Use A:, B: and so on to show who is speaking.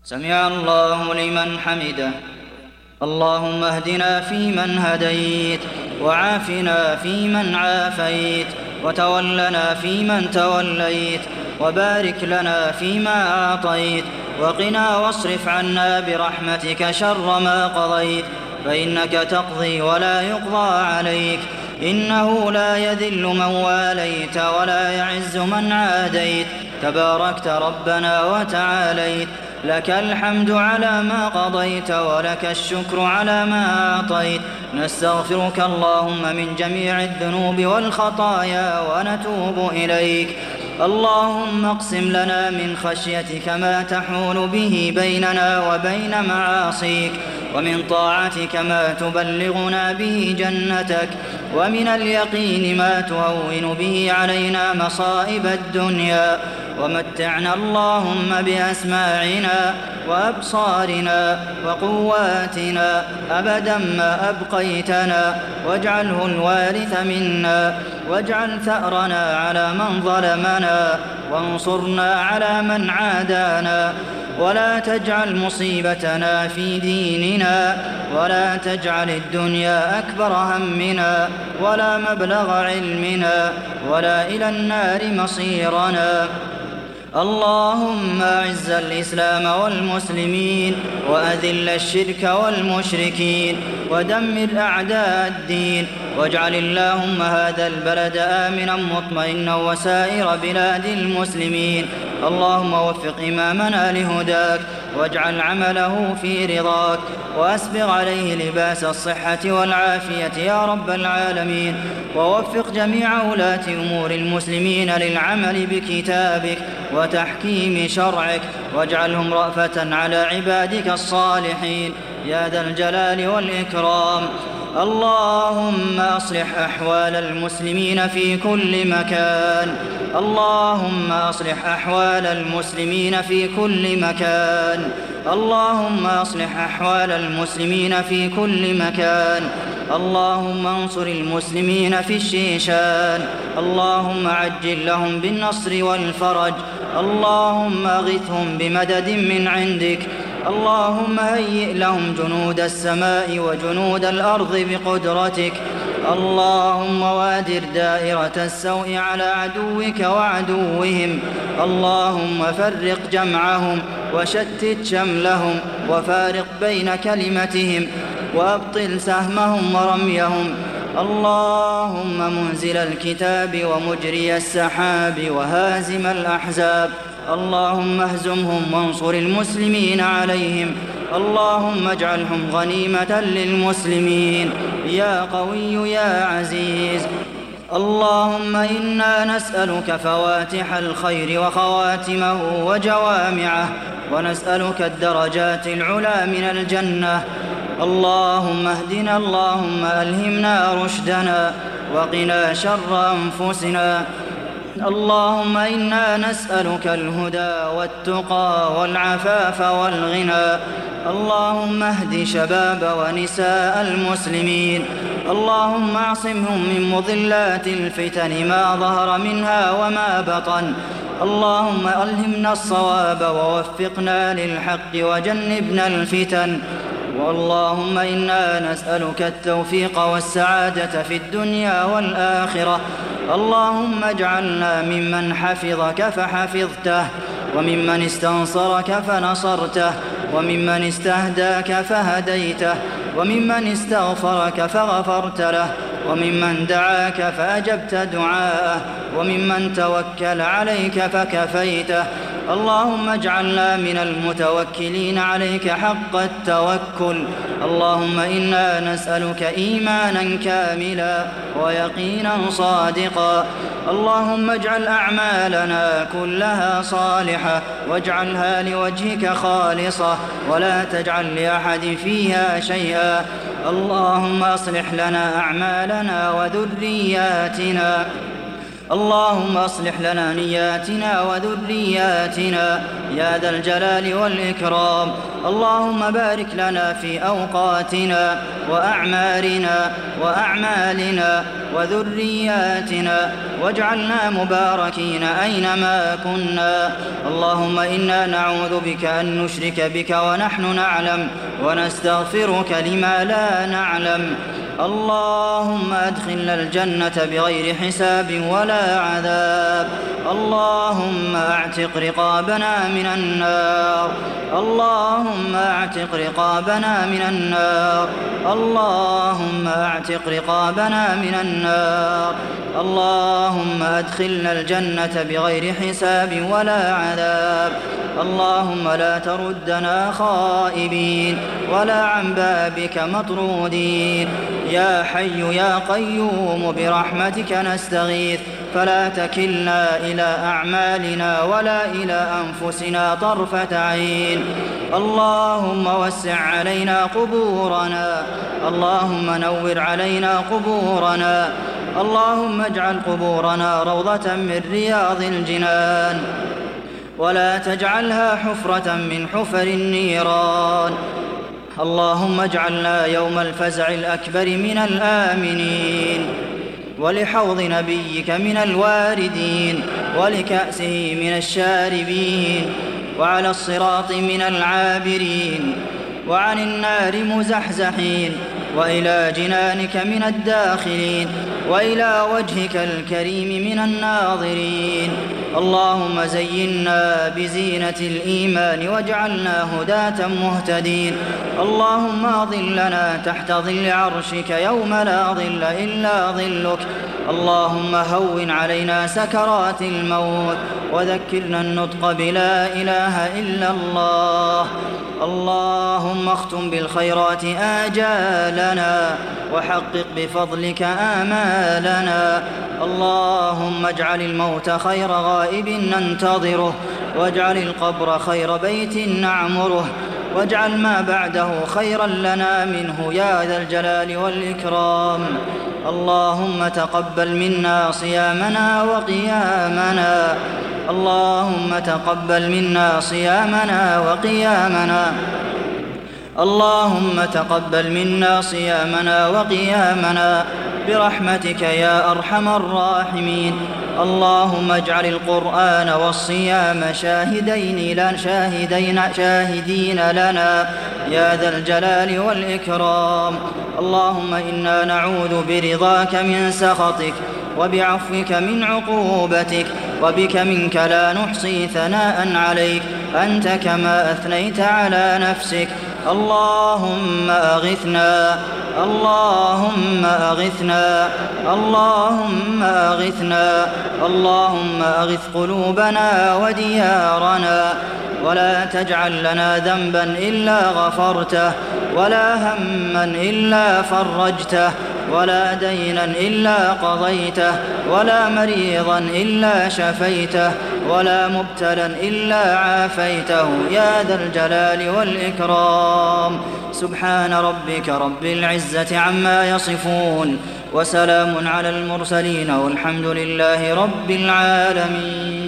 A: سمع الله لمن حمده. اللهم اهدنا فيمن هديت، وعافنا فيمن عافيت، وتولنا فيمن توليت، وبارك لنا فيما أعطيت، وقنا واصرف عنا برحمتك شر ما قضيت، فإنك تقضي ولا يقضى عليك، إنه لا يذل من واليت ولا يعز من عاديت، تباركت ربنا وتعاليت، لك الحمد على ما قضيت ولك الشكر على ما أعطيت. نستغفرك اللهم من جميع الذنوب والخطايا ونتوب إليك. اللهم اقسم لنا من خشيتك ما تحول به بيننا وبين معاصيك، ومن طاعتك ما تبلغنا به جنتك، ومن اليقين ما تهون به علينا مصائب الدنيا، ومتعنا اللهم بأسماعنا وأبصارنا وقواتنا أبدا ما أبقيتنا، واجعله الوارث منا، واجعل ثأرنا على من ظلمنا، وانصرنا على من عادانا، ولا تجعل مصيبتنا في ديننا، ولا تجعل الدنيا أكبر همنا ولا مبلغ علمنا ولا إلى النار مصيرنا. اللهم أعز الإسلام والمسلمين، وأذل الشرك والمشركين، ودمر أعداء الدين، واجعل اللهم هذا البلد آمنا مطمئنا وسائر بلاد المسلمين. اللهم وفق إمامنا لهداك، واجعل عمله في رضاك، وأسبغ عليه لباس الصحة والعافية يا رب العالمين، ووفق جميع ولاة أمور المسلمين للعمل بكتابك وتحكيم شرعك، واجعلهم رأفة على عبادك الصالحين يا ذا الجلال والإكرام. اللهم أصلح أحوال المسلمين في كل مكان. اللهم أصلح أحوال المسلمين في كل مكان. اللهم أصلح أحوال المسلمين في كل مكان. اللهم انصر المسلمين في الشيشان. اللهم عجل لهم بالنصر والفرج. اللهم أغثهم بمدد من عندك. اللهم هيئ لهم جنود السماء وجنود الأرض بقدرتك. اللهم وادر دائرة السوء على عدوك وعدوهم. اللهم فرق جمعهم وشتت شملهم، وفارق بين كلمتهم، وأبطل سهمهم ورميهم. اللهم منزل الكتاب ومجري السحاب وهازم الأحزاب، اللهم اهزمهم وانصر المسلمين عليهم. اللهم اجعلهم غنيمة للمسلمين يا قوي يا عزيز. اللهم إنا نسألك فواتح الخير وخواتمه وجوامعه، ونسألك الدرجات العلى من الجنة. اللهم اهدنا، اللهم ألهمنا رشدنا، وقنا شر أنفسنا. اللهم إنا نسألك الهدى والتقى والعفاف والغنى. اللهم اهد شباب ونساء المسلمين. اللهم اعصمهم من مضلات الفتن ما ظهر منها وما بطن. اللهم ألهمنا الصواب ووفقنا للحق وجنبنا الفتن. واللهم إنا نسألك التوفيق والسعادة في الدنيا والآخرة. اللهم اجعلنا ممن حفظك فحفظته، وممن استنصرك فنصرته، وممن استهداك فهديته، وممن استغفرك فغفرت له، وممن دعاك فأجبت دعاءه، وممن توكل عليك فكفيته. اللهم اجعلنا من المتوكلين عليك حق التوكل. اللهم إنا نسألك إيمانا كاملا ويقينا صادقا. اللهم اجعل أعمالنا كلها صالحة، واجعلها لوجهك خالصة، ولا تجعل لأحد فيها شيئا. اللهم أصلح لنا أعمالنا وذرياتنا. اللهم أصلح لنا نياتنا وذرياتنا يا ذا الجلال والإكرام. اللهم بارك لنا في أوقاتنا وأعمارنا وأعمالنا وذرياتنا واجعلنا مباركين أينما كنا. اللهم إنا نعوذ بك أن نشرك بك ونحن نعلم ونستغفرك لما لا نعلم. اللهم أدخلنا الجنة بغير حساب ولا عذاب. اللهم أعتق رقابنا من النار. اللهم أعتق رقابنا من النار. اللهم أعتق رقابنا من النار. اللهم أدخلنا الجنة بغير حساب ولا عذاب. اللهم لا تردنا خائبين ولا عن بابك مطرودين. يا حي يا قيوم برحمتك نستغيث فلا تكلنا إلى أعمالنا ولا إلى أنفسنا طرفة عين. اللهم وسع علينا قبورنا. اللهم نور علينا قبورنا. اللهم اجعل قبورنا روضة من رياض الجنان ولا تجعلها حفرة من حفر النيران. اللهم اجعلنا يوم الفزع الأكبر من الآمنين ولحوض نبيك من الواردين ولكأسه من الشاربين وعلى الصراط من العابرين وعن النار مزحزحين وإلى جنانك من الداخلين وإلى وجهك الكريم من الناظرين. اللهم زينا بزينة الإيمان واجعلنا هداة مهتدين. اللهم أظلنا تحت ظل عرشك يوم لا ظل إلا ظلك. اللهم هون علينا سكرات الموت وذكرنا النطق بلا إله إلا الله. اللهم اختم بالخيرات آجالنا وحقق بفضلك آمالنا. اللهم اجعل الموت خير غائب ننتظره واجعل القبر خير بيت نعمره واجعل ما بعده خيرا لنا منه يا ذا الجلال والإكرام. اللهم تقبل منا صيامنا وقيامنا. اللهم تقبل منا صيامنا وقيامنا. اللهم تقبل منا صيامنا وقيامنا برحمتك يا أرحم الراحمين. اللهم اجعل القرآن والصيام شاهدين لنا يا ذا الجلال والإكرام. اللهم إنا نعوذ برضاك من سخطك وبعفوك من عقوبتك وبك منك لا نحصي ثناء عليك أنت كما أثنيت على نفسك. اللهم أغثنا. اللهم أغثنا. اللهم أغثنا. اللهم أغث قلوبنا وديارنا ولا تجعل لنا ذنبا إلا غفرته ولا هما إلا فرجته ولا دينا إلا قضيته ولا مريضا إلا شفيته ولا مبتلا إلا عافيته يا ذا الجلال والإكرام. سبحان ربك رب العزة عما يصفون وسلام على المرسلين والحمد لله رب العالمين.